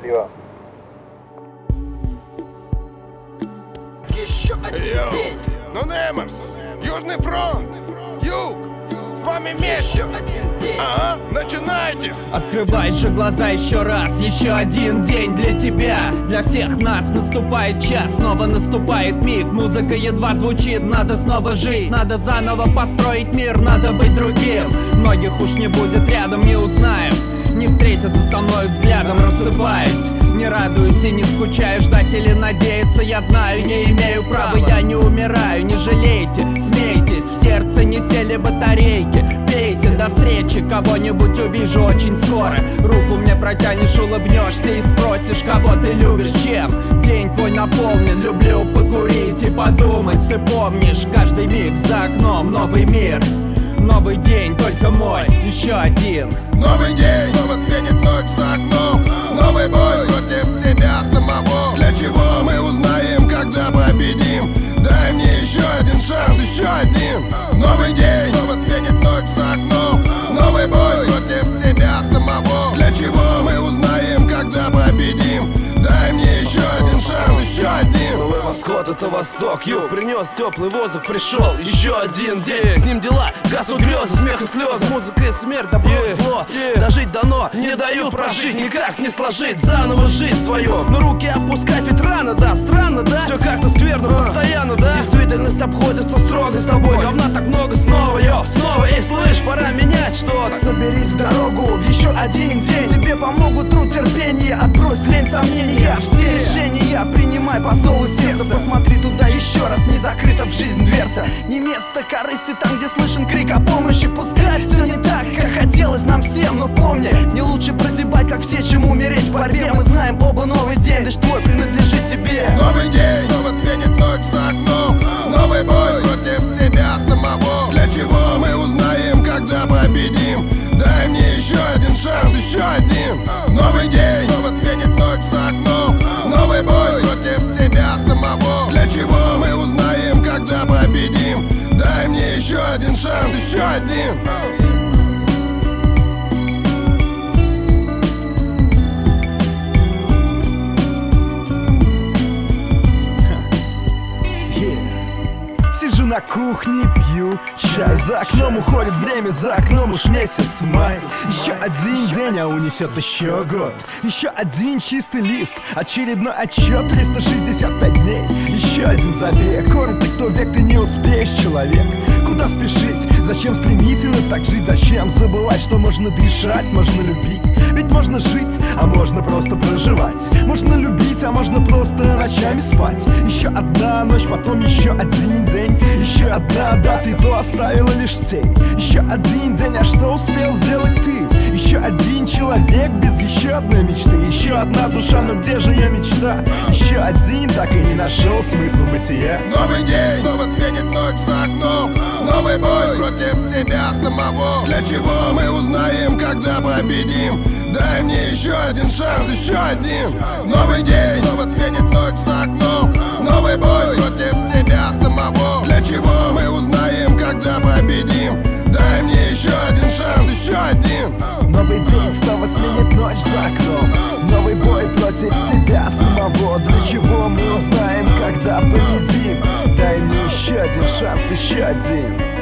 Счастливо. Йоу, ну Немерс, Южный фронт, Юг, с вами вместе. Ага, начинайте. Открывай же глаза еще раз, еще один день для тебя. Для всех нас наступает час, снова наступает миг. Музыка едва звучит, надо снова жить. Надо заново построить мир, надо быть другим. Многих уж не будет рядом, не узнаем. Не встретятся со мной взглядом, рассыпаясь. Не радуюсь и не скучаю, ждать или надеяться я знаю, не имею права, я не умираю. Не жалейте, смейтесь, в сердце не сели батарейки. Пейте, до встречи, кого-нибудь увижу очень скоро. Руку мне протянешь, улыбнешься и спросишь, кого ты любишь, чем. День твой наполнен, люблю покурить и подумать. Ты помнишь, каждый миг за окном новый мир. Новый день, только мой, еще один. Новый день, снова сменит ночь за окном. Новый бой против себя самого. Для чего мы узнаем, когда победим? Дай мне еще один шанс, еще один. Новый день, снова сменит ночь за окном. Новый бой против себя самого. Для чего мы узнаем, когда победим? Дай мне еще один шанс, еще один. Новый восход — это восток, юг. Принес теплый воздух, пришел еще один день. С ним дела, гаснут грезы, смех и слезы. Музыка и смерть, добро и зло. Дожить дано, не дают прожить, никак не сложить заново жизнь свою. Но руки опускать ведь рано, да, странно, да. Все как-то скверно, постоянно, да. Действительность обходится строго с тобой. Говна так много снова, снова. Эй, слышь, пора менять что-то. Соберись в дорогу в еще один день. Тебе помогут труд, терпение, отбрось лень, сомнения. Все решения принимай по зову сердца. Посмотри туда еще раз, не закрыта в жизнь дверца. Не место корысти там, где слышен крик о помощи. Пускай все не так, как хотелось нам всем. Но помни, не лучше прозябать, как все, чем умереть в борьбе. Мы знаем оба, новый день лишь твой принадлежит тебе. Новый день, снова сменит ночь за окном. Новый бой против себя самого. Для чего мы узнаем, когда победим? Дай мне еще один шанс, еще один. Новый день, снова сменит ночь за окном. Новый бой против себя самого. Для чего мы узнаем, когда победим? Дай мне еще один шанс, еще один. Сижу на кухне, пью чай. За окном уходит время, за окном уж месяц май. Еще один день, а унесет еще год. Еще один чистый лист, очередной отчет. 365 дней, еще один забег. Коротко, кто век, ты не успеешь, человек. Куда спешить? Зачем стремительно так жить? Зачем забывать, что можно дышать, можно любить? Ведь можно жить, а можно просто проживать. Можно любить, а можно просто ночами спать. Еще одна ночь, потом еще один день. Еще одна дата, и то оставила лишь тень. Еще один день, а что успел сделать ты? Еще один человек без еще одной мечты. Еще одна душа, но где же ее мечта? Еще один, так и не нашел смысл бытия. Новый день, снова сменит ночь за окном. Новый бой против себя самого. Для чего мы узнаем, когда победим? Дай мне еще один шанс, еще один. Новый день, снова сменит ночь за окном. Новый бой против себя самого. Для чего мы узнаем, когда победим? Дай мне еще один шанс, еще один. Новый день снова сменит ночь за окном. Новый бой против себя самого. Для чего мы узнаем, когда победим? Дай мне еще один шанс, еще один.